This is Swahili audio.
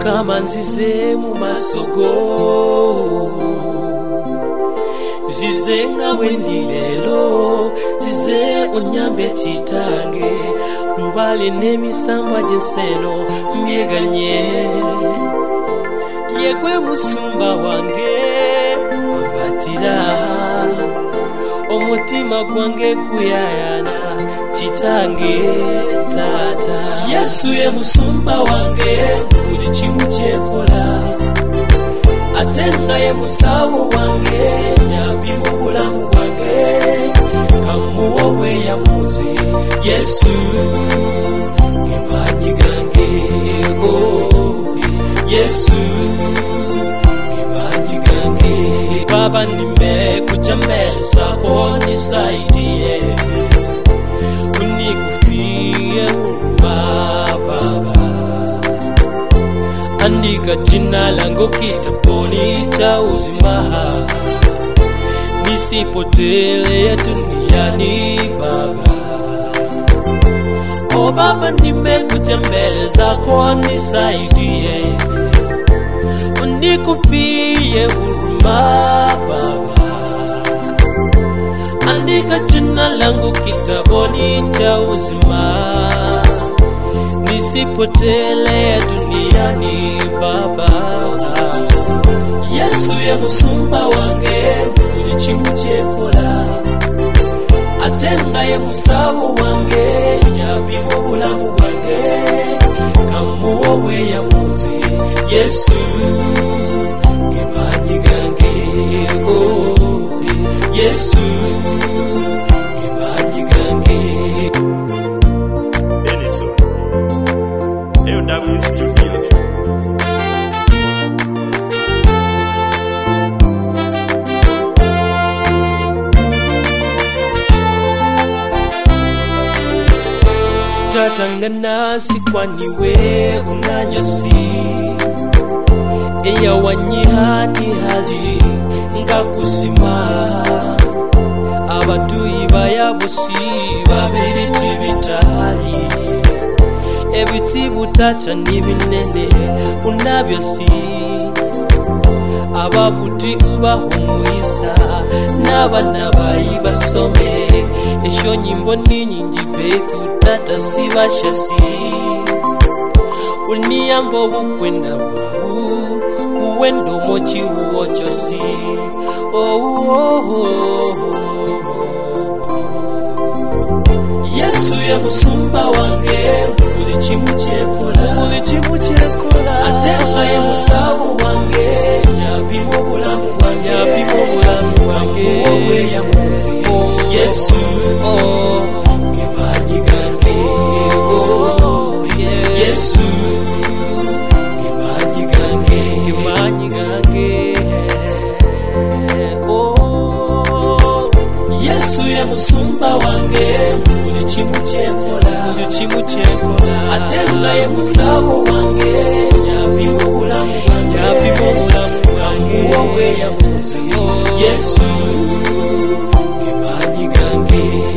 Mukama nzize mu masogo zize nga wendi lelo zize onyambe chitange lubale n'emisamba gy'enseno myeganye yegwe musumba wange wambatira omutima gwange kuyayana chitange tata Yesu ye musumba wange buli kimu kyekola atenga ye musawo wange yapima obulamu bwange kamuwa obweyamuzi Yesu gemanyi gange Yesu gemanyi gange Baba nimekuja mbele zako nisaidie unikufie Baba andika jina langu kitabuni cha uzima nisipotele duniani Baba. O Baba nimekuja mbele zako nisaidie unikufie huruma Baba andika jina langu kitabuni cha uzima nisipotele duniani Baba. Yesu ye musumba wange buli kimu kyekola atenga ye musawo wange yapima obulamu bwange kamuwa obweyamuzi Yesu gemanyi gange Yesu gemanyi gange AOW Studios. Tatangana sikwaniwe unanyasi eya wanyihani hali ngakusima abatuyi bayabusi babiriti bitali ebitibu tacha nibinene unabyosi ababuti ubahumuyisa n'abana bayi basome esho nyimbo ninyingi betu tata sibashasi uniyambo bukwenda bwahu uwendo mochi uochosi Yesu ye musumba wange buli kimu kyekola atenga ye musawo wange yapima obulamu bwange obweyamuzi Yesu gemanyi gange Yesu gemanyi gange Yesu ye musumba wange buli kimu kyekola atenga ye musawo wange yapima obulamu bwange obweyamuzi Yesu gemanyi gange